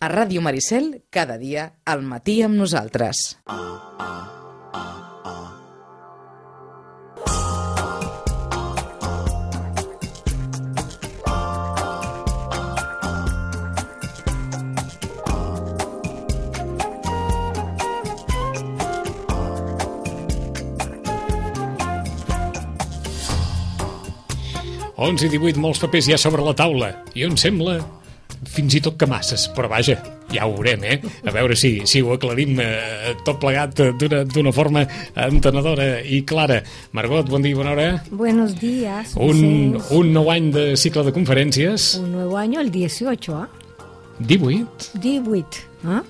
A Ràdio Maricel, cada dia, al matí amb nosaltres. Onze i 18, molts papers ja sobre la taula. I em sembla fins i tot que masses, però vaja, ja ho veurem, A veure si ho aclarim tot plegat d'una forma entenedora i clara. Margot, bon dia i bona hora. Buenos días. Un nou any de cicle de conferències. Un nuevo año, el 18, ¿ah? 18. 18, ¿ah?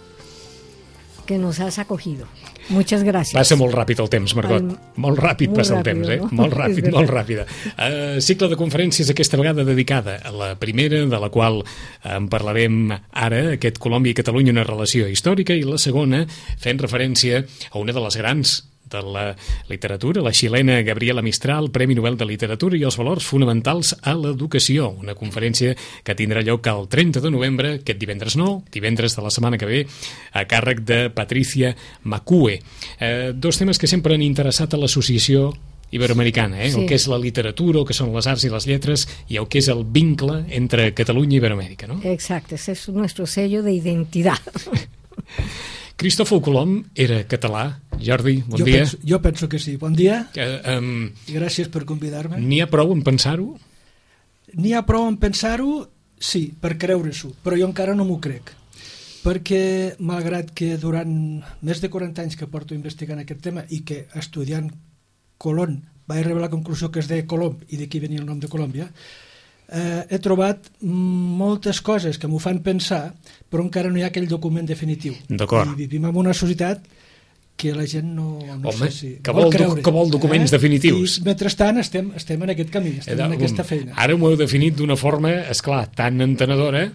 Que nos has acogido. Muchas gracias. Passa molt ràpid el temps, Margot. Molt ràpid passa el temps, no? Molt ràpid, molt ràpida. Cicle de conferències aquesta vegada dedicada a la primera, de la qual en parlarem ara, aquest Colòmbia i Catalunya, una relació històrica, i la segona fent referència a una de les grans de la literatura, la xilena Gabriela Mistral, Premi Nobel de Literatura i els valors fonamentals a l'educació. Una conferència que tindrà lloc el 30 de novembre, aquest divendres no, divendres de la setmana que ve, a càrrec de Patricia Macue. Dos temes que sempre han interessat a l'associació iberoamericana, Sí. El que és la literatura, el que són les arts i les lletres, i el que és el vincle entre Catalunya i Iberoamèrica, no? Exacto, ese es nuestro sello de identidad. Cristòfol Colom era català. Jordi, bon dia. Jo penso que sí. Bon dia I gràcies per convidar-me. n'hi ha prou en pensar-ho? N'hi ha prou en pensar-ho? Sí, per creure-s'ho, però jo encara no m'ho crec. Perquè, malgrat que durant més de 40 anys que porto investigant aquest tema i que estudiant Colón vaig arribar a la conclusió que es deia Colom i d'aquí venia el nom de Colòmbia, he trobat moltes coses que m'ho fan pensar, però encara no hi ha aquell document definitiu. D'acord. I vivim en una societat que la gent no Home, sé si que vol documents definitius. I mentrestant estem en aquest camí, estem en aquesta feina. Ara m'ho heu definit d'una forma, esclar, tan entenedora.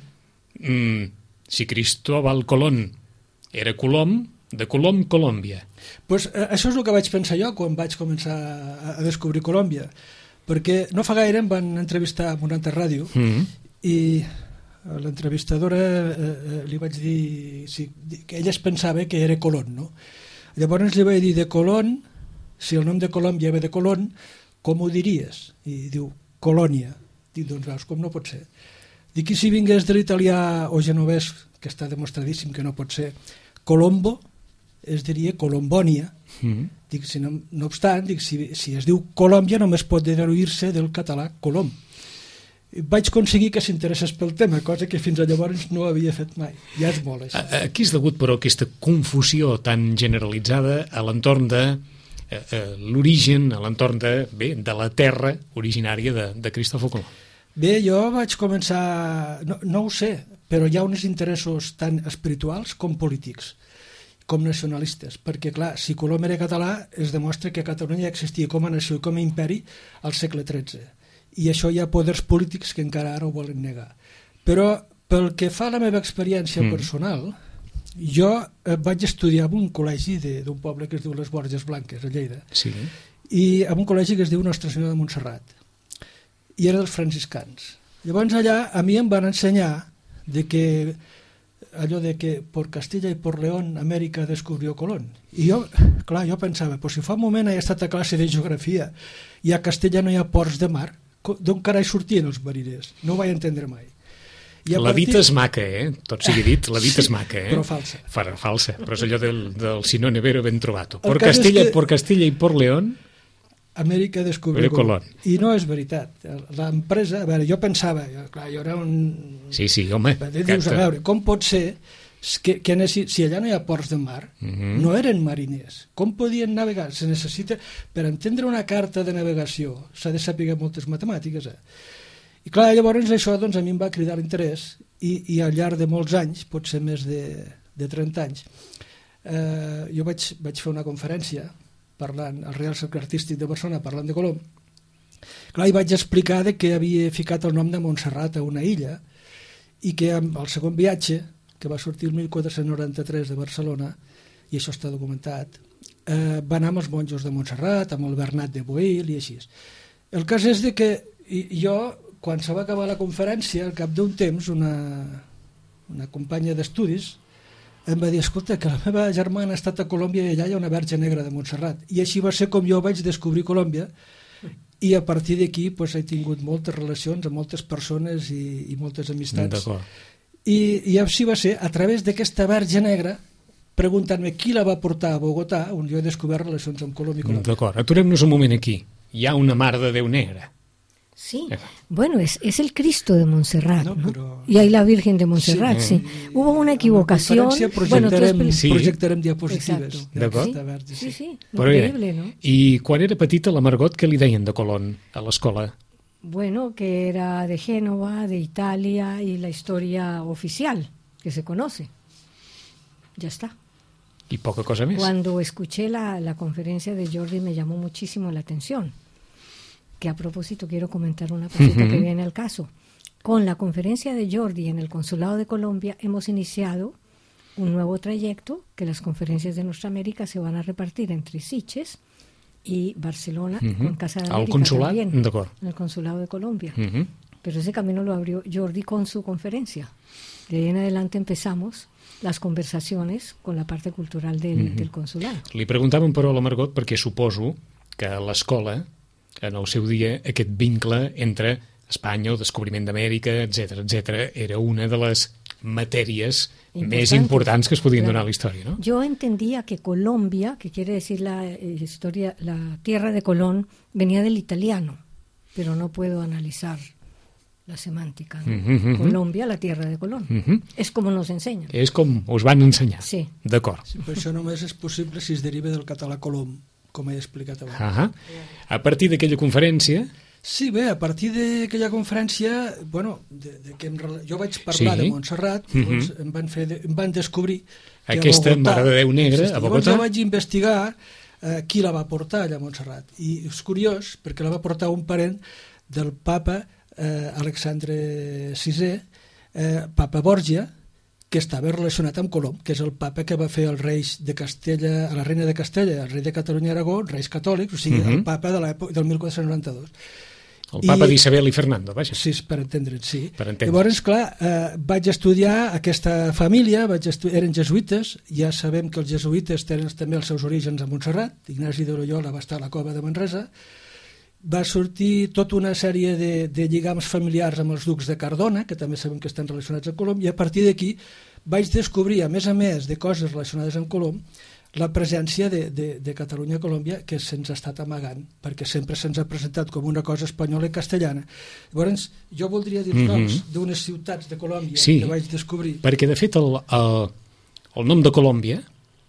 Si Cristóbal Colón era Colom, de Colom, Colòmbia. Pues, això és el que vaig pensar jo quan vaig començar a descobrir Colòmbia, perquè no fa gaire em van entrevistar a una altra ràdio i a l'entrevistadora li vaig dir que ella es pensava que era Colón, no? Llavors li vaig dir, de Colón, si el nom de Colòmbia ve de Colón, com ho diries? I diu, Colònia. Dic, doncs veus, com no pot ser? Dic, i si vingués de l'italià o genovès, que està demostradíssim que no pot ser, Colombo, es diria Colombònia. Dic, no obstant, dic, si es diu Colòmbia només pot deduir-se del català Colom. Vaig aconseguir que s'interessés pel tema, cosa que fins a llavors no havia fet mai. Ja és molt, això. A qui és degut, però, aquesta confusió tan generalitzada a l'entorn de l'origen, a l'entorn de la terra originària de Cristòfol Colom? Bé, jo vaig començar... No ho sé, però hi ha uns interessos tan espirituals com polítics, com nacionalistes, perquè, clar, si Colom era català, es demostra que Catalunya existia com a nació i com a imperi al segle XIII. I això hi ha poders polítics que encara ara ho volen negar. Però pel que fa a la meva experiència personal, jo vaig estudiar en un col·legi d'un poble que es diu les Borges Blanques, a Lleida, sí. I en un col·legi que es diu Nostra Senyora de Montserrat, i era dels franciscans. Llavors allà a mi em van ensenyar allò de que por Castilla y por León América descubrió Colón. I jo pensava, si fa un moment he estat a classe de geografia i a Castella no hi ha ports de mar, d'on carai sortien els mariners? No ho vaig entendre mai. La dita és maca, tot sigui dit, la dita és maca, però falsa. Falsa, però és allò del si no nevero ben trovato. Por Castilla y por León Amèrica descubrió Colón. I no és veritat. L'empresa, a veure, jo pensava, jo era un... Sí, home. Dius, a veure, com pot ser que si allà no hi ha ports de mar, no eren mariners, com podien navegar? Se necessita, per entendre una carta de navegació, s'ha de saber moltes matemàtiques. I clar, llavors això a mi em va cridar l'interès i al llarg de molts anys, potser més de 30 anys, jo vaig fer una conferència parlant al Real Cercle Artístic de Barcelona, parlant de Colom. Clar, i vaig explicar que havia ficat el nom de Montserrat a una illa i que al segon viatge, que va sortir el 1493 de Barcelona, i això està documentat, va anar amb els monjos de Montserrat, amb el Bernat de Boil i així. El cas és que jo, quan se va acabar la conferència, al cap d'un temps, una companya d'estudis, em va dir, escolta, que la meva germana ha estat a Colòmbia i allà hi ha una verge negra de Montserrat. I així va ser com jo vaig descobrir Colòmbia, i a partir d'aquí pues, he tingut moltes relacions amb moltes persones i moltes amistats. D'acord. I així va ser, a través d'aquesta verge negra, preguntant-me qui la va portar a Bogotà, on jo he descobert relacions amb Colòmbia i Colòmbia. D'acord, aturem-nos un moment aquí. Hi ha una Mare de Déu negra. Sí, bueno, es el Cristo de Montserrat, No, ¿no? pero- Y hay la Virgen de Montserrat, sí. Hubo una equivocación. Bueno, Sí. projectarem diapositives. Exacto. D'acord. d'aquesta verge, Sí, sí, Però increíble, ¿no? I quan era petita la Margot, què li deien de Colón a l'escola? Bueno, que era de Génova, de Italia y la historia oficial que se conoce. Ya está. I poca cosa més. Cuando escuché la conferencia de Jordi me llamó muchísimo la atención. Que a propósito quiero comentar una cosita que viene al caso. Con la conferencia de Jordi en el Consulado de Colombia hemos iniciado un nuevo trayecto que las conferencias de Nuestra América se van a repartir entre Sitges y Barcelona con Casa de Al América consulat? también, D'acord. en el Consulado de Colombia. Mhm. Pero ese camino lo abrió Jordi con su conferencia. De ahí en adelante empezamos las conversaciones con la parte cultural del consulado. Li preguntàvem, però, a la Margot, perquè suposo que a l'escola, en el seu dia, aquest vincle entre Espanya, el descobriment d'Amèrica, etc era una de les matèries més importants que es podien donar a la història, no? Yo entendía que Colombia, que quiere decir la historia, la tierra de Colón, venía del italiano, pero no puedo analizar la semántica, ¿no? Colombia, la tierra de Colón. Es como nos enseñan. És com us van ensenyar. Sí. D'acord. Sí, però això només és possible si es deriva del català colom, com he explicat abans. A partir d'aquella conferència, Sí, bé, a partir d'aquella conferència, bueno, jo vaig parlar Sí. de Montserrat, doncs em van descobrir que Aquesta a Bogotà, Mare de Déu negra, a Bogotà. Llavors jo vaig investigar qui la va portar allà a Montserrat. I és curiós, perquè la va portar un parent del papa Alexandre VI, papa Borgia, que estava relacionat amb Colom, que és el papa que va fer els reis de Castella, a la reina de Castella, el rei de Catalunya i Aragó, reis catòlics, o sigui, el papa de l'època del 1492. el papa d'Isabel i Fernando, vaja. Sí, per entendre'ns, sí. Per entendre'ns. Llavors, clar, vaig estudiar aquesta família, eren jesuïtes, ja sabem que els jesuïtes tenen també els seus orígens a Montserrat, Ignasi de Loyola va estar a la cova de Manresa, va sortir tota una sèrie de lligams familiars amb els ducs de Cardona, que també sabem que estan relacionats amb Colom, i a partir d'aquí vaig descobrir, a més de coses relacionades amb Colom, la presència de Catalunya a Colòmbia, que se'ns ha estat amagant, perquè sempre se'ns ha presentat com una cosa espanyola i castellana. Llavors, jo voldria dir els noms d'unes ciutats de Colòmbia que vaig descobrir. Perquè, de fet, el nom de Colòmbia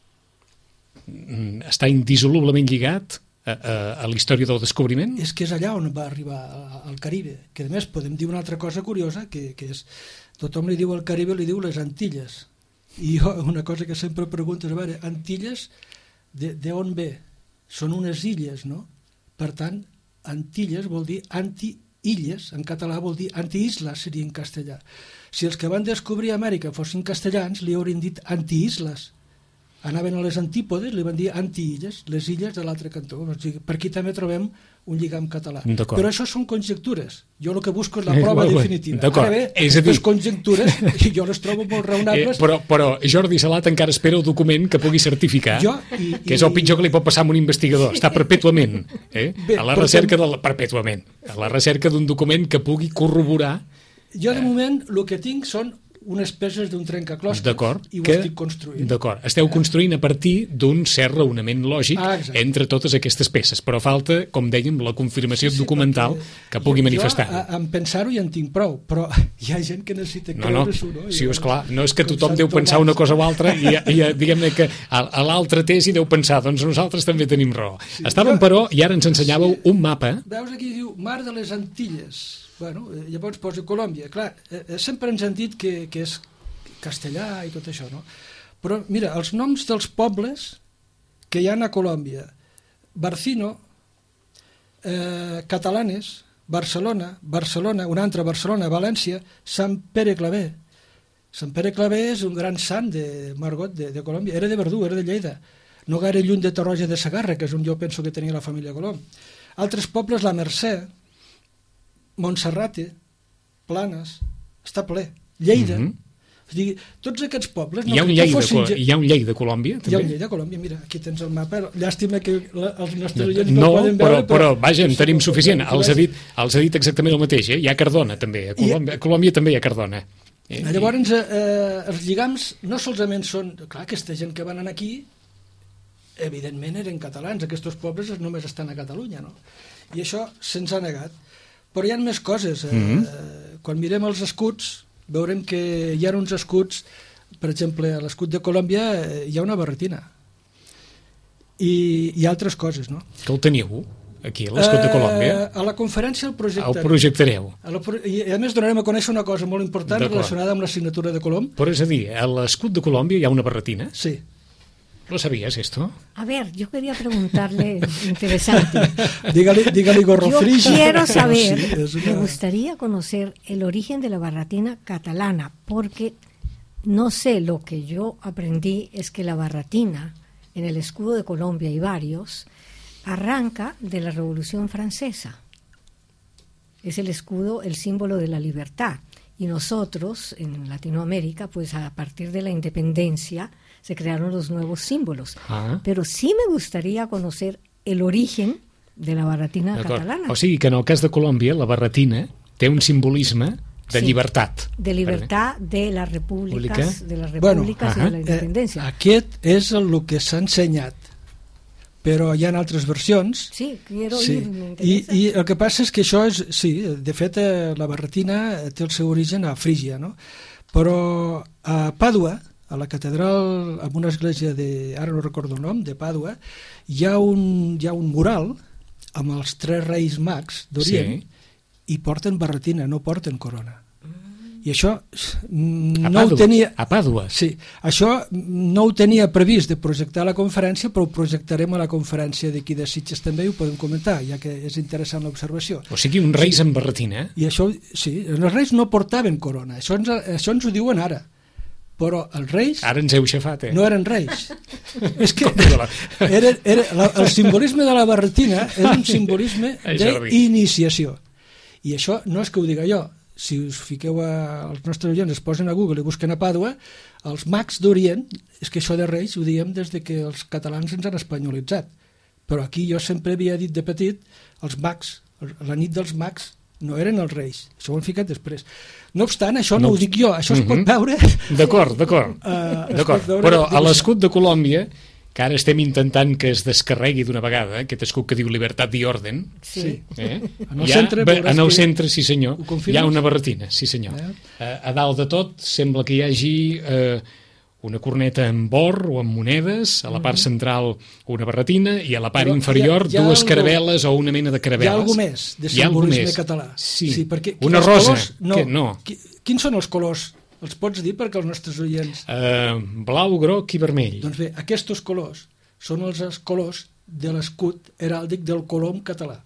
està indissolublement lligat a la història del descobriment? És que és allà on va arribar al Caribe, que a més podem dir una altra cosa curiosa, que és, tothom li diu al Caribe, li diu les Antilles, i jo una cosa que sempre pregunto és, a veure, Antilles de on ve? Són unes illes, no? Per tant, Antilles vol dir anti-illes, en català vol dir anti-isles, seria en castellà. Si els que van descobrir Amèrica fossin castellans, li haurien dit anti-isles. Anaven a les antípodes, li van dir anti-illes, les illes de l'altre cantó. O sigui, per aquí també trobem un lligam català. Però això són conjectures. Jo el que busco és la prova definitiva. Ara bé, aquestes conjectures jo les trobo molt raonables. Però Jordi Salat encara espera el document que pugui certificar, que és el pitjor que li pot passar a un investigador. Està perpètuament a la recerca d'un document que pugui corroborar. Jo, de moment, el que tinc són unes peces d'un trencaclosques i ho estic construint. D'acord, esteu construint a partir d'un cert raonament lògic entre totes aquestes peces, però falta, com dèiem, la confirmació documental que pugui manifestar. Jo, en pensar-ho ja en tinc prou, però hi ha gent que necessita creure-s'ho. Sí, esclar, no és que tothom deu pensar una cosa o altra i diguem-ne que a l'altre tesi deu pensar, doncs nosaltres també tenim raó. Estàvem, però, i ara ens ensenyàveu un mapa. Veus aquí, diu, Mar de les Antilles. Bueno, llavors posa Colòmbia. Clar, sempre ens han dit que és castellà i tot això, no? Però, mira, els noms dels pobles que hi ha a Colòmbia: Barcino, Catalanes, Barcelona, una altra Barcelona, València, Sant Pere Claver. Sant Pere Claver és un gran sant de Margot, de Colòmbia. Era de Verdú, era de Lleida. No gaire lluny de Torroja de Segarra, que és on jo penso que tenia la família Colom. Altres pobles, la Mercè, Montserrate, Planes, està ple. Lleida, O sigui, tots aquests pobles... Hi ha un llei de Colòmbia, també? Hi ha un llei de Colòmbia, mira, aquí tens el mapa. Llàstima que els nostres oients no poden veure, però vaja, en tenim suficient. Els ha dit exactament el mateix, Hi ha Cardona, també. A Colòmbia també hi ha Cardona. Llavors, els lligams no solament són... Clar, aquesta gent que van aquí, evidentment eren catalans. Aquests pobles només estan a Catalunya, no? I això se'ns ha negat. Però hi ha més coses. Quan mirem els escuts, veurem que hi ha uns escuts, per exemple, a l'escut de Colòmbia hi ha una barretina. I altres coses, no? Que el teniu, aquí, a l'escut de Colòmbia? A la conferència el projectarem. El projectareu. I a més donarem a conèixer una cosa molt important relacionada amb la signatura de Colom. Però és a dir, a l'escut de Colòmbia hi ha una barretina? Sí. ¿Lo sabías esto? A ver, yo quería preguntarle, interesante. Dígale gorro frigio. Yo quiero saber, me gustaría conocer el origen de la barretina catalana, porque no sé, lo que yo aprendí es que la barretina, en el escudo de Colombia y varios, arranca de la Revolución Francesa. Es el escudo, el símbolo de la libertad. Y nosotros, en Latinoamérica, pues a partir de la independencia, se crearon los nuevos símbolos. Pero sí me gustaría conocer el origen de la barretina catalana. O sigui que en el cas de Colòmbia la barretina té un simbolisme de llibertat. De llibertat de les repúbliques, i de la independència. Aquest és el que s'ha ensenyat, però hi ha altres versions. Sí, quiero ir, I el que passa és que això és, sí, de fet la barretina té el seu origen a Frígia, no? Però a Pàdua, a la catedral, en una església ara no recordo el nom, de Pàdua, hi ha un mural amb els 3 reis mags d'Orient, i porten barretina, no porten corona. I això no ho tenia... A Pàdua? Sí, això no ho tenia previst de projectar a la conferència, però ho projectarem a la conferència d'aquí de Sitges també i ho podem comentar, ja que és interessant l'observació. O sigui, uns reis amb barretina. I això, sí, els reis no portaven corona, això ens ho diuen ara. Però els reis... Ara ens heu xafat, no eren reis. És que el simbolisme de la barretina és un simbolisme d'iniciació. I això no és que ho diga jo. Si us fiqueu als nostres oients, es posen a Google i busquen a Pàdua, els mags d'Orient, és que això de reis ho diem des que els catalans ens han espanyolitzat. Però aquí jo sempre havia dit de petit, els mags, la nit dels mags, no eren els reis, això ho han ficat després. No obstant, això no ho dic jo, això es pot veure... D'acord. Però a l'escut de Colòmbia, que ara estem intentant que es descarregui d'una vegada, aquest escut que diu Libertat i Orden, en el centre, sí senyor, hi ha una barretina, sí senyor. A dalt de tot sembla que hi hagi... una corneta amb or o amb monedes, a la part central una barretina i a la part inferior dues caravel·les o una mena de caravel·les. Hi ha alguna més de simbolisme català. Sí, una rosa. Quins són els colors? Els pots dir perquè els nostres oients... Blau, groc i vermell. Doncs bé, aquests colors són els colors de l'escut heràldic del colom català.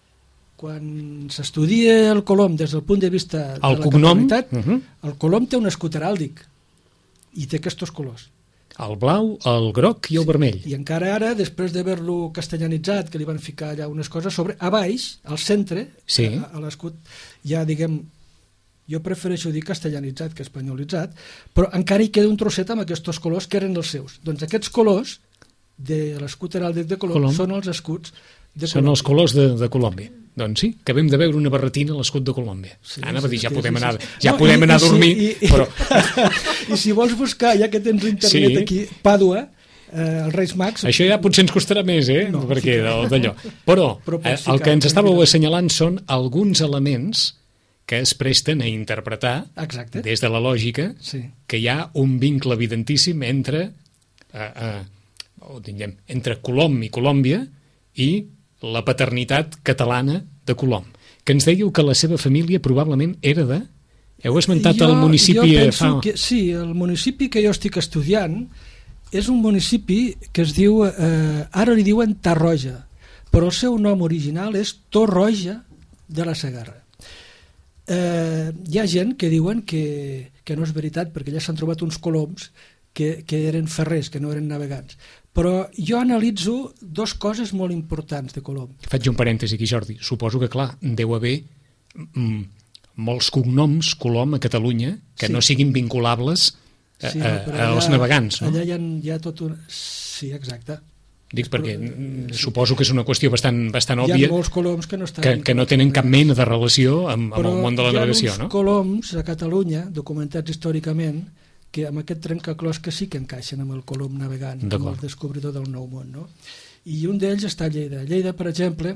Quan s'estudia el colom des del punt de vista de la catalanitat, el colom té un escut heràldic i té aquests colors. El blau, el groc i el vermell. I encara ara, després d'haver-lo castellanitzat, que li van ficar allà unes coses sobre, a baix, al centre, a l'escut, ja diguem, jo prefereixo dir castellanitzat que espanyolitzat, però encara hi queda un trosset amb aquests colors que eren els seus. Doncs aquests colors de l'escut heràldic de Colom són els escuts de Colòmbia. Són els colors de Colòmbia. Doncs sí, acabem de veure una barretina a l'escut de Colòmbia. Anava a dir, ja podem anar a dormir, però... I si vols buscar, ja que tens internet aquí, Pàdua, els Reis Mags... Això ja potser ens costarà més, perquè d'allò. Però el que ens estàveu assenyalant són alguns elements que es presten a interpretar des de la lògica que hi ha un vincle evidentíssim entre Colom i Colòmbia i la paternitat catalana de Colom, que ens dèieu que la seva família probablement era de... Heu esmentat el municipi... Jo penso que sí, el municipi que jo estic estudiant és un municipi que es diu... ara li diuen Tarroja, però el seu nom original és Torroja de la Segarra. Hi ha gent que diuen que no és veritat, perquè ja s'han trobat uns coloms que eren ferrers, que no eren navegants. Però jo analitzo dues coses molt importants de Colom. Faig un parèntesi aquí, Jordi. Suposo que, clar, deu haver molts cognoms Colom a Catalunya que Sí. no siguin vinculables Sí, però als navegants, no? Allà hi ha tot un... Sí, exacte. Dic perquè suposo que és una qüestió bastant Hi òbvia, ha molts coloms que no estan... que no tenen cap mena de relació amb el món de la navegació, hi ha no? uns coloms a Catalunya, documentats històricament, que amb aquest trencaclosques sí que encaixen amb el colom navegant, amb el descobridor del Nou Món, no? I un d'ells està a Lleida. A Lleida, per exemple,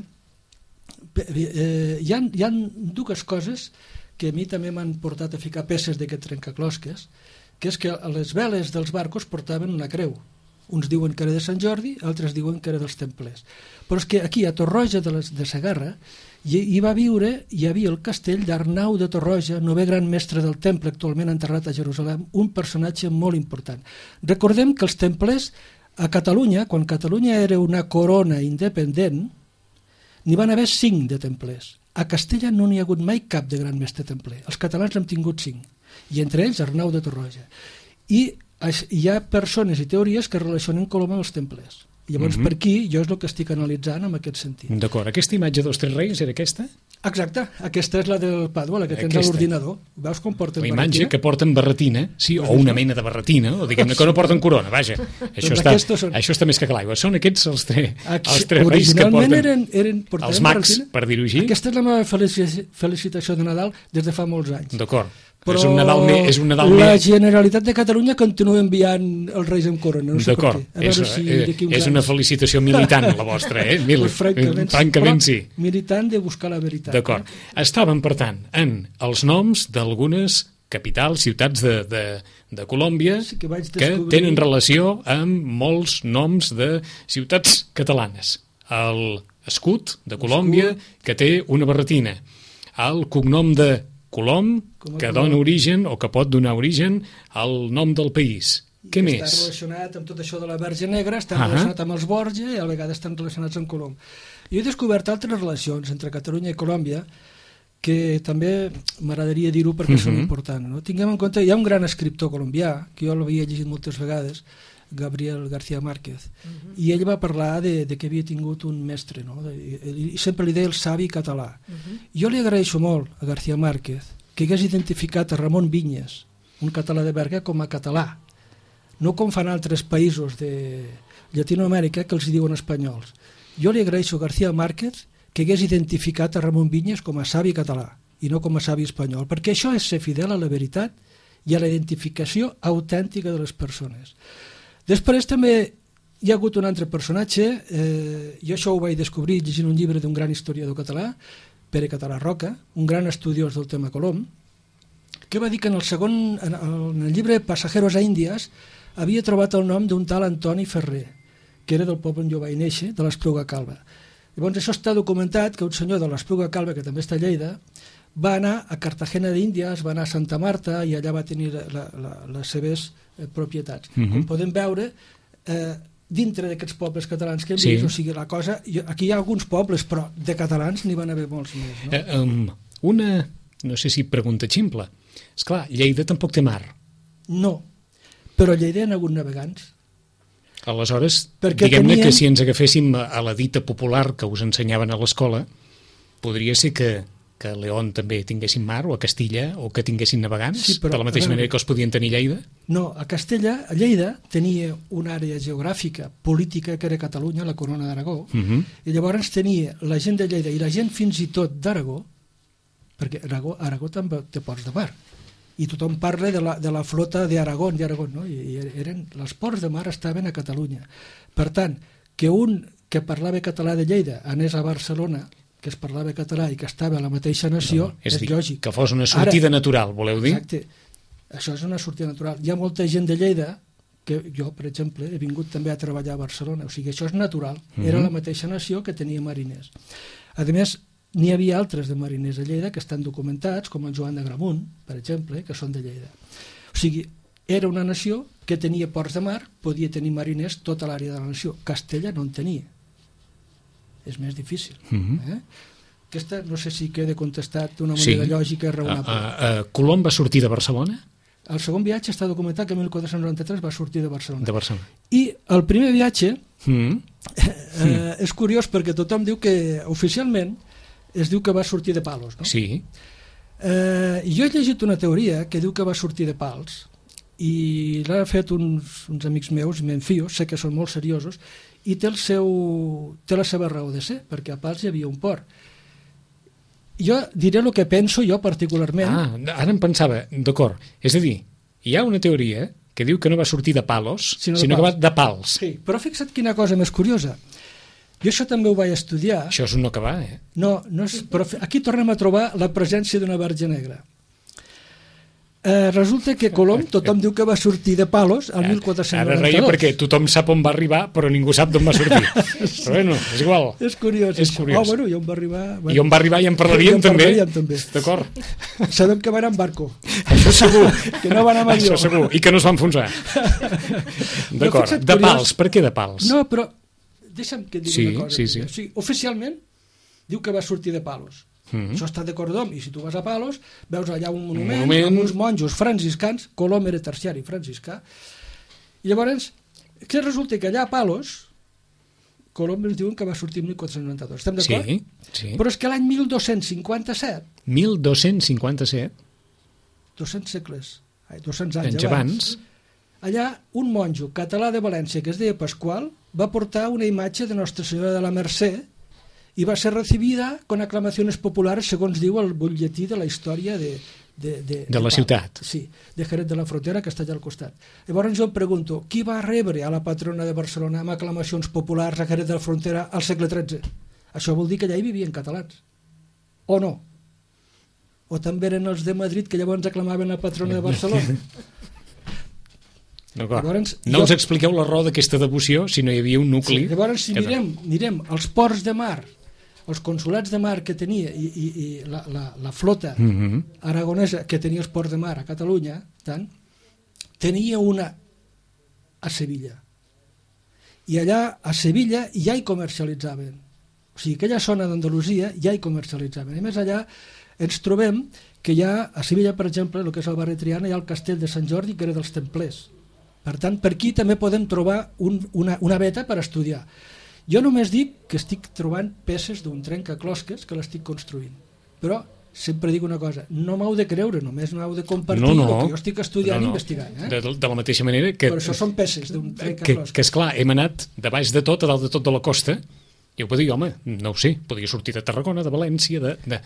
hi ha dues coses que a mi també m'han portat a ficar peces d'aquest trencaclosques, que és que a les veles dels barcos portaven una creu. Uns diuen que era de Sant Jordi, altres diuen que era dels templers. Però és que aquí, a Torroja de Segarra, hi havia el castell d'Arnau de Torroja, novè gran mestre del temple, actualment enterrat a Jerusalem, un personatge molt important. Recordem que els templers a Catalunya, quan Catalunya era una corona independent, n'hi van haver 5 de templers. A Castella no n'hi ha hagut mai cap de gran mestre templer. Els catalans n'hem tingut 5, i entre ells Arnau de Torroja. I hi ha persones i teories que relacionen Colom amb els templers. Llavors, per aquí, jo és el que estic analitzant en aquest sentit. D'acord. Aquesta imatge dels Tres Reis era aquesta? Exacte. Aquesta és la del Pàdua, la que tens a l'ordinador. Veus com porten la barretina? imatge que porten barretina, sí, o una mena de barretina, o diguem-ne que no porten corona, vaja. Això està més que clar. Són aquests els tres reis que porten els mags, per dir-ho així. Aquesta és la meva felicitació de Nadal des de fa molts anys. D'acord. Però és un Nadal la Generalitat de Catalunya continua enviant els reis amb corona, no sé per què. D'acord, és una felicitació militant la vostra, francament sí. Militant de buscar la veritat. D'acord. Estaven, per tant, en els noms d'algunes capitals, ciutats de Colòmbia que tenen relació amb molts noms de ciutats catalanes. L'escut de Colòmbia, que té una barretina. El cognom de Colom, que dona origen o que pot donar origen al nom del país. Què més? Està relacionat amb tot això de la Verge Negra, està relacionat amb els Borja i a vegades estan relacionats amb Colom. Jo he descobert altres relacions entre Catalunya i Colòmbia que també m'agradaria dir-ho perquè són importants. No? Tinguem en compte, hi ha un gran escriptor colombià, que jo l'havia llegit moltes vegades, Gabriel García Márquez, i ell va parlar de que havia tingut un mestre, no? I sempre li deia el savi català. Jo li agraeixo molt a García Márquez que hagués identificat a Ramon Vinyes, un català de Berga, com a català, no com fan altres països de Llatinoamèrica que els diuen espanyols. Jo li agraeixo a García Márquez que hagués identificat a Ramon Vinyes com a savi català i no com a savi espanyol, perquè això és ser fidel a la veritat i a la identificació autèntica de les persones. Després també hi ha hagut un altre personatge, jo això ho vaig descobrir llegint un llibre d'un gran historiador català, Pere Català Roca, un gran estudiós del tema Colom, que va dir que en el llibre Pasajeros a Índies havia trobat el nom d'un tal Antoni Ferrer, que era del poble on jo vaig néixer, de l'Espluga Calba. Llavors això està documentat que un senyor de l'Espluga Calba, que també està a Lleida, va anar a Cartagena d'Índies, va anar a Santa Marta i allà va tenir les seves propietats. Com podem veure, dintre d'aquests pobles catalans que hem vist, o sigui, la cosa... Aquí hi ha alguns pobles, però de catalans n'hi van haver molts més. No? Una, no sé si pregunta ximple. Esclar, Lleida tampoc té mar. No, però a Lleida hi ha hagut navegants. Aleshores, diguem-ne que si ens agaféssim a la dita popular que us ensenyaven a l'escola, podria ser que a León també tinguessin mar, o a Castilla, o que tinguessin navegants, de la mateixa manera que els podien tenir a Lleida? No, a Lleida tenia una àrea geogràfica, política, que era Catalunya, la corona d'Aragó, i llavors tenia la gent de Lleida i la gent fins i tot d'Aragó, perquè Aragó també té ports de mar, i tothom parla de la flota d'Aragón, no? I els ports de mar estaven a Catalunya. Per tant, que un que parlava català de Lleida anés a Barcelona, que es parlava català i que estava a la mateixa nació, és lògic. Que fos una sortida natural, voleu dir? Exacte. Això és una sortida natural. Hi ha molta gent de Lleida, que jo, per exemple, he vingut també a treballar a Barcelona, o sigui, això és natural. Era la mateixa nació que tenia mariners. A més, n'hi havia altres de mariners de Lleida que estan documentats, com el Joan de Gramunt, per exemple, que són de Lleida. O sigui, era una nació que tenia ports de mar, podia tenir mariners tota l'àrea de la nació. Castella no en tenia. És més difícil. Aquesta no sé si queda contestat d'una manera lògica i raonable. Colom va sortir de Barcelona? El segon viatge està documentat que en 1493 va sortir de Barcelona. De Barcelona. I el primer viatge és curiós perquè tothom diu que oficialment es diu que va sortir de Palos, no? Sí. Jo he llegit una teoria que diu que va sortir de Pals, i l'ha fet uns amics meus, me'n fio, sé que són molt seriosos, i té la seva raó de ser, perquè a Pals hi havia un port. Jo diré el que penso jo particularment. Ara em pensava, d'acord, és a dir, hi ha una teoria que diu que no va sortir de Palos, sinó que va de Pals. Sí, però fixa't quina cosa més curiosa. Jo això també ho vaig estudiar. Això és un no que va, eh? No és, però aquí tornem a trobar la presència d'una verge negra. Resulta que Colom, tothom diu que va sortir de Palos al 1492. Ara reia perquè tothom sap on va arribar, però ningú sap d'on va sortir. Però bueno, és igual. És curiós. És curiós. Bueno, i on va arribar... I on va arribar ja en parlaríem també. D'acord. Sabem que va anar en barco. Això segur. Que no va anar amb avió. Això segur. I que no es va enfonsar. D'acord. De Pals. Per què de Pals? No, però deixa'm que digui una cosa. Sí. O sigui, oficialment diu que va sortir de Palos. Això està de cordom, i si tu vas a Palos veus allà un monument amb uns monjos franciscans. Colom era terciari franciscà, i llavors que resulta que allà a Palos Colom ens diuen que va sortir en 1492, estem d'acord? Sí. Però és que l'any 1257 200 anys abans, allà un monjo català de València que es deia Pasqual va portar una imatge de Nostra Senyora de la Mercè i va ser recibida con aclamaciones populares, segons diu el butlletí de la història de la ciutat. Sí, de Jerez de la Frontera, que està allà al costat. Llavors jo em pregunto, qui va rebre a la patrona de Barcelona amb aclamacions populars a Jerez de la Frontera al segle XIII? Això vol dir que allà hi vivien catalans. O no? O també eren els de Madrid que llavors aclamaven la patrona de Barcelona? Llavors, no us expliqueu la raó d'aquesta devoció si no hi havia un nucli. Sí, llavors, si mirem els ports de mar, els consolats de mar que tenia i la flota aragonesa que tenia els ports de mar a Catalunya, tenia una a Sevilla. I allà a Sevilla ja hi comercialitzaven. O sigui, aquella zona d'Andalusia ja hi comercialitzaven. I més allà ens trobem que hi ha, a Sevilla, per exemple, el que és el barri Triana, hi ha el castell de Sant Jordi, que era dels templers. Per tant, per aquí també podem trobar una veta per estudiar. Jo només dic que estic trobant peces d'un trencaclosques que l'estic construint. Però sempre dic una cosa, no m'heu de creure, només m'heu de compartir el que jo estic estudiant i investigant. De la mateixa manera que... Però això són peces d'un trencaclosques. Que esclar, hem anat de baix de tot, a dalt de tot de la costa, i ho puc dir, home, no ho sé, podria sortir de Tarragona, de València,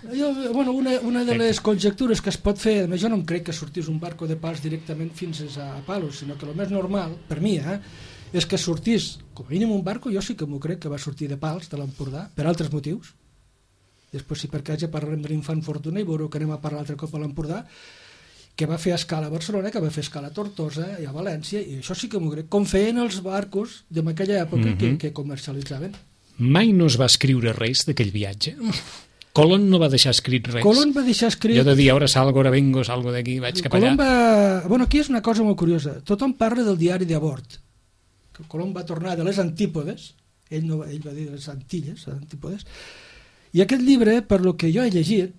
una de les conjectures que es pot fer, jo no em crec que sortís un barco de Pals directament fins a Palos, sinó que el més normal, per mi, és que sortís, com a mínim un barco, jo sí que m'ho crec que va sortir de Pals, de l'Empordà, per altres motius. Després, si per cas ja parlarem de l'Infant Fortuna i veureu que anem a parlar altre cop a l'Empordà, que va fer escala a Barcelona, que va fer escala a Tortosa i a València, i això sí que m'ho crec, com feien els barcos d'aquella època que comercialitzaven. Mai no es va escriure res d'aquell viatge? Colón no va deixar escrit res? Colón va deixar escrit... Jo de dir, ara salgo, ara vengo, salgo d'aquí, vaig cap allà. Bueno, aquí és una cosa molt curiosa. Tothom parla del diari de a bord. Colón va tornar de les Antípodes, ell va dir de les Antilles, les Antípodes, i aquest llibre, per lo que jo he llegit,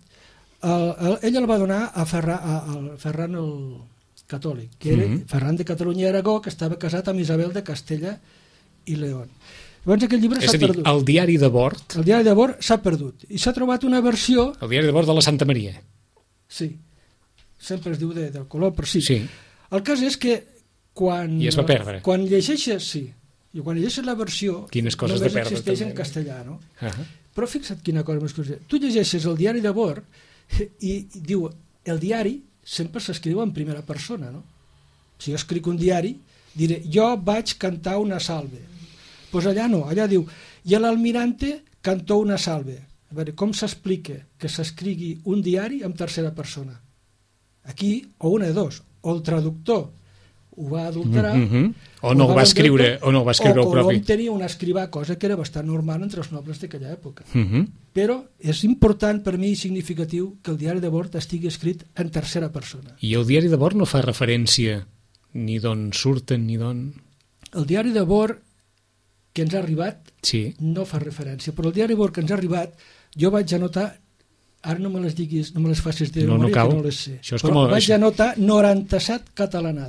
ell el va donar a Ferran el Catòlic, que era Ferran de Catalunya i Aragó, que estava casat amb Isabel de Castella i León. Llavors aquest llibre s'ha perdut. El diari de bord... El diari de bord s'ha perdut. I s'ha trobat una versió... El diari de bord de la Santa Maria. Sí. Sempre es diu del Colom, però sí. El cas és que quan... I es va perdre. Quan llegeixes, sí. I quan llegeixes la versió... Quines coses només de perdre, existeix també. En castellà, no? Però fixa't quina cosa més curiosa. Tu llegeixes el diari de bord i diu... El diari sempre s'escriu en primera persona, no? Si jo escric un diari, diré, jo vaig cantar una salve. Pues allà no, allà diu, i l'almirante cantó una salve. A veure, com s'explica que s'escrigui un diari en tercera persona? Aquí, o una de dos, o el traductor ho va adulterar, o no ho va escriure el propi. O Colom tenia un escrivà, cosa que era bastant normal entre els nobles d'aquella època. Però és important per mi i significatiu que el diari de bord estigui escrit en tercera persona. I el diari de bord no fa referència ni d'on surten ni d'on... El diari de bord que ens ha arribat no fa referència, però el diari bord que ens ha arribat jo vaig anotar, ara no me les facis de memòria, que no les sé, però vaig anotar 97 catalanades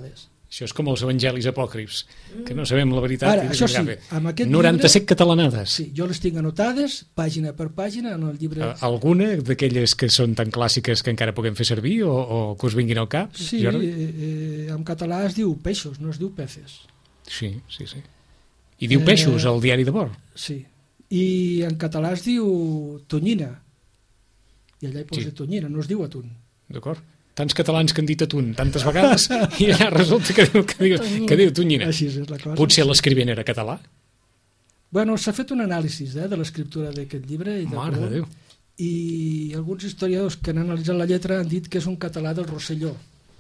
Això és com els evangelis apòcrifs, que no sabem la veritat. Ara, això sí, amb aquest 97 llibre, catalanades. Sí, jo les tinc anotades, pàgina per pàgina, en el llibre... Alguna d'aquelles que són tan clàssiques que encara puguem fer servir o que us vinguin al cap? Sí, en català es diu peixos, no es diu peces. Sí. I diu peixos al diari de bord. Sí, i en català es diu tonyina, i allà hi posa tonyina, no es diu atún. D'acord. Tants catalans que han dit atún tantes vegades i allà resulta que diu tonyina. Així és la cosa. Potser l'escrivent era català? Bueno, s'ha fet un anàlisi de l'escriptura d'aquest llibre i Mare de Déu. I alguns historiadors que han analitzat la lletra han dit que és un català del Rosselló.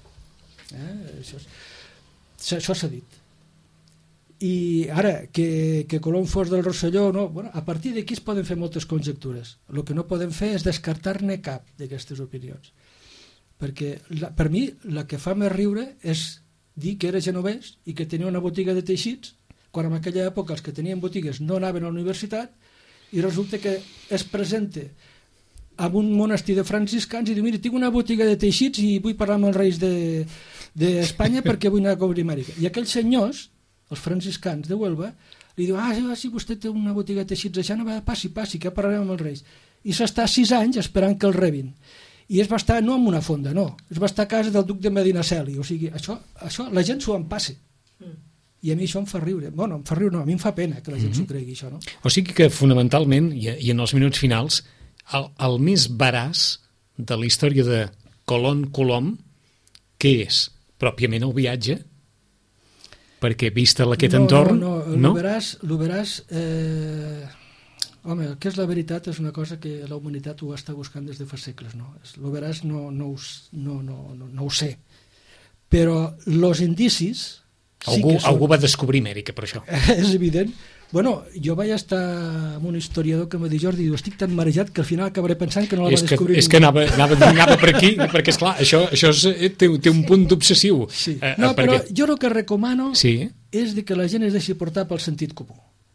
Això s'ha dit. I ara, que Colom fos del Rosselló, no, bueno, a partir d'aquí es poden fer moltes conjectures. El que no podem fer és descartar-ne cap d'aquestes opinions. Perquè per mi la que fa més riure és dir que era genovès i que tenia una botiga de teixits, quan en aquella època els que tenien botigues no anaven a la universitat, i resulta que es presenta en un monestir de franciscans i diu, mira, tinc una botiga de teixits i vull parlar amb els reis d'Espanya perquè vull anar a cobrir Amèrica. I aquells senyors, els franciscans de Huelva, li diu, sí, vostè té una botiga de teixits a Xànova, passi, que parlarem amb els reis. I s'està 6 anys esperant que el rebin. I es va estar no en una fonda, no, es va estar a casa del duc de Medinaceli, o sigui, això la gent s'ho en passa. I a mi això em fa riure. Bueno, em fa riure no, a mi em fa pena que la gent s'ho cregui, això, no? O sigui que fonamentalment, i en els minuts finals, el més veraç de la història de Colom, què és? Pròpiament el viatge? Perquè vist aquest entorn... No, el veràs... Home, el que és la veritat és una cosa que la humanitat ho està buscant des de fa segles, no? El veràs no ho sé. Però els indicis... Algú va descobrir Amèrica, per això. És evident. Bueno, jo vaig estar amb un historiador que m'ha dit, Jordi, estic tan marejat que al final acabaré pensant que no la va descobrir ningú. És que anava per aquí, perquè, esclar, això té un punt d'obsessiu. Sí. No, però jo el que recomano és que la gent es deixi portar pel sentit comú.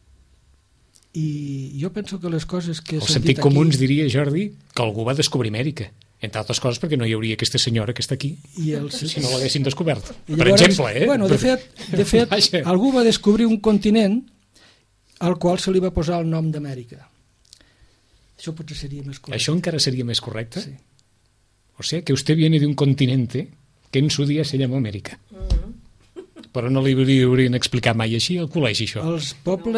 I jo penso que les coses que el sentit comú ens diria, Jordi, que algú va descobrir Amèrica, entre altres coses perquè no hi hauria aquesta senyora que està aquí si no l'haguessin descobert, per exemple. Bueno, de fet algú va descobrir un continent al qual se li va posar el nom d'Amèrica. Això potser seria més correcte. Això encara seria més correcte? Sí. O sea, que usted viene de un continente que en su día se llamó Amèrica. Però no li haurien explicat mai així al col·legi, això. Els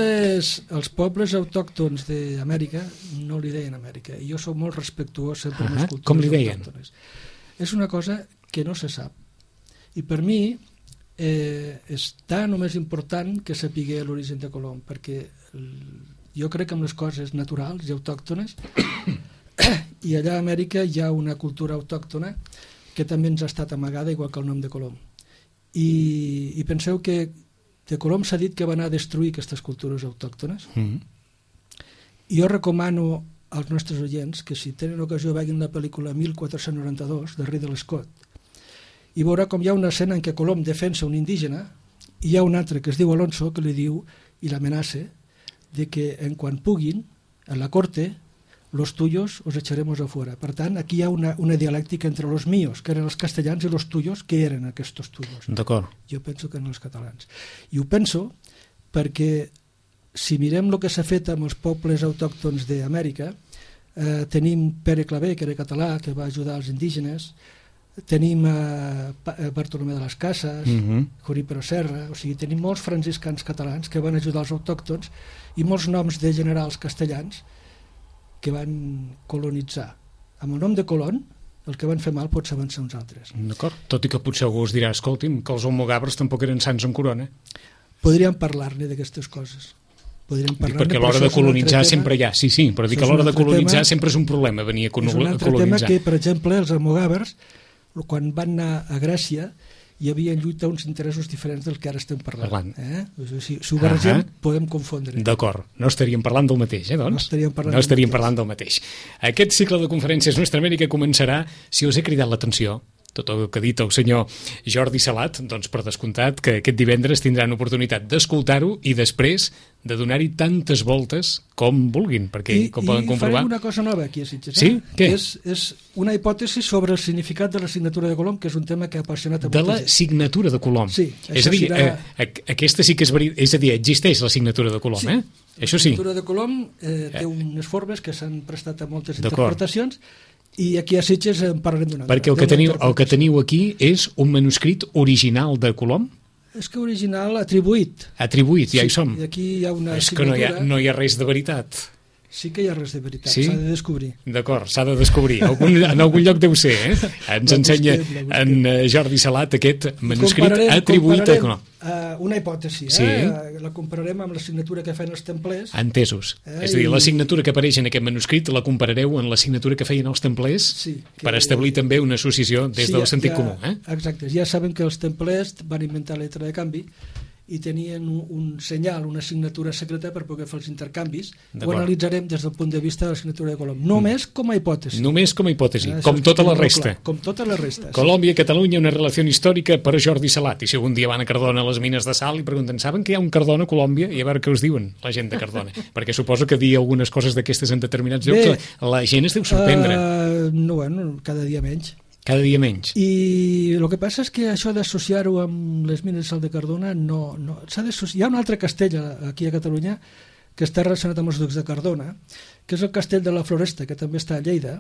pobles autòctons d'Amèrica no li deien Amèrica, i jo soc molt respectuós sempre amb les cultures com li deien? autòctones. És una cosa que no se sap. I per mi és tan o més important que sapiguer l'origen de Colom, perquè jo crec que amb les coses naturals i autòctones i allà a Amèrica hi ha una cultura autòctona que també ens ha estat amagada, igual que el nom de Colom. I penseu que de Colom s'ha dit que va anar a destruir aquestes cultures autòctones. I jo recomano als nostres oients que si tenen ocasió vegin la pel·lícula 1492 de Ridley Scott i veurà com hi ha una escena en què Colom defensa un indígena i hi ha un altre que es diu Alonso que li diu i l'amenaça de que en quan puguin en la corte los tuyos os echaremos afuera. Per tant, aquí hi ha una dialèctica entre los míos, que eren els castellans, i los tuyos, que eren aquests tuyos. D'acord. Jo penso que eren els catalans. I ho penso perquè si mirem el que s'ha fet amb els pobles autòctons d'Amèrica, tenim Pere Clavé, que era català, que va ajudar els indígenes, tenim Bartolomé de las Casas, Junípero Serra, o sigui, tenim molts franciscans catalans que van ajudar els autòctons i molts noms de generals castellans que van colonitzar. Amb el nom de Colón, el que van fer mal pot saber uns altres. D'acord, tot i que potser algú us dirà, escolti'm, que els almogàvers tampoc eren sants en corona. Podríem parlar-ne d'aquestes coses. Perquè a l'hora de colonitzar sempre hi ha, sí, però dir que a l'hora de colonitzar sempre és un problema venir a colonitzar. És un altre tema que, per exemple, els almogàvers, quan van anar a Grècia, hi havia en lluita uns interessos diferents del que ara estem parlant. Si ho barregem, podem confondre. D'acord, no estaríem parlant del mateix, doncs? No estaríem parlant del mateix. Aquest cicle de conferències Nostra Amèrica començarà, si us he cridat l'atenció, tot el que ha dit el senyor Jordi Salat, doncs per descomptat que aquest divendres tindran oportunitat d'escoltar-ho i després de donar-hi tantes voltes com vulguin, perquè com poden comprovar... I farem una cosa nova aquí a Sitges. Sí? Què? És una hipòtesi sobre el significat de la signatura de Colom, que és un tema que ha apassionat a molta gent. De la signatura de Colom. Sí. És a dir, aquesta sí que és veritat. És a dir, existeix la signatura de Colom, sí. Això sí. La signatura de Colom té unes formes que s'han prestat a moltes interpretacions, i aquí a Sitges en parlarem d'una altra. Perquè el que teniu aquí és un manuscrit original de Colom? És que original atribuït. Atribuït, ja hi som. I aquí hi ha una és signatura... que no hi ha res de veritat. Sí que hi ha res de veritat, sí? S'ha de descobrir. D'acord, s'ha de descobrir. En algun lloc deu ser, Ens ensenya en Jordi Salat aquest manuscrit atribuït a Colom. Una hipòtesi, sí. La compararem amb la signatura que feien els templers. Entesos. És a dir, la signatura que apareix en aquest manuscrit la comparareu amb la signatura que feien els templers per establir també una associació des del sentit comú. Exacte. Ja saben que els templers van inventar la letra de canvi i tenien un senyal, una signatura secreta per poder fer els intercanvis. Ho analitzarem des del punt de vista de la signatura de Colom. Només com a hipòtesi. Només com a hipòtesi, com tota la resta. Com tota la resta. Colòmbia i Catalunya, una relació històrica per Jordi Salat. I si algun dia van a Cardona a les mines de sal i pregunten, saben que hi ha un Cardona a Colòmbia? I a veure què us diuen la gent de Cardona. Perquè suposo que dir algunes coses d'aquestes en determinats llocs la gent es deu sorprendre. No, bueno, cada dia menys. Cada dia menys. I el que passa és que això d'associar-ho amb les mines de sal de Cardona no hi ha un altre castell aquí a Catalunya que està relacionat amb els ducs de Cardona, que és el castell de la Floresta, que també està a Lleida,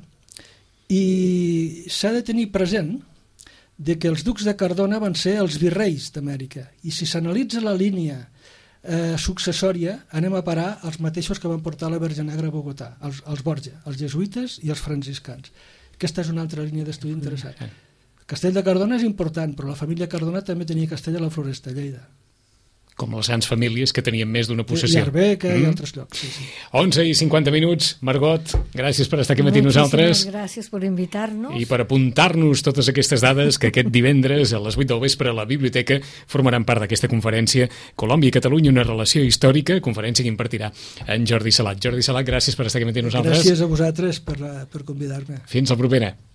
i s'ha de tenir present de que els ducs de Cardona van ser els virreis d'Amèrica, i si s'analitza la línia successòria anem a parar als mateixos que van portar la Verge Negra a Bogotà, els Borja, els jesuïtes i els franciscans. Aquesta és una altra línia d'estudi interessant. El castell de Cardona és important, però la família Cardona també tenia castell a la Floresta, a Lleida. Com les grans famílies que tenien més d'una possessió. I Arbeca i altres llocs. Sí. 11:50, Margot, gràcies per estar aquí amb nosaltres. Moltíssimes gràcies per invitar-nos. I per apuntar-nos totes aquestes dades que aquest divendres a les 8 del vespre a la biblioteca formaran part d'aquesta conferència Colòmbia i Catalunya, una relació històrica, conferència que impartirà en Jordi Salat. Jordi Salat, gràcies per estar aquí amb nosaltres. Gràcies a vosaltres per convidar-me. Fins la propera.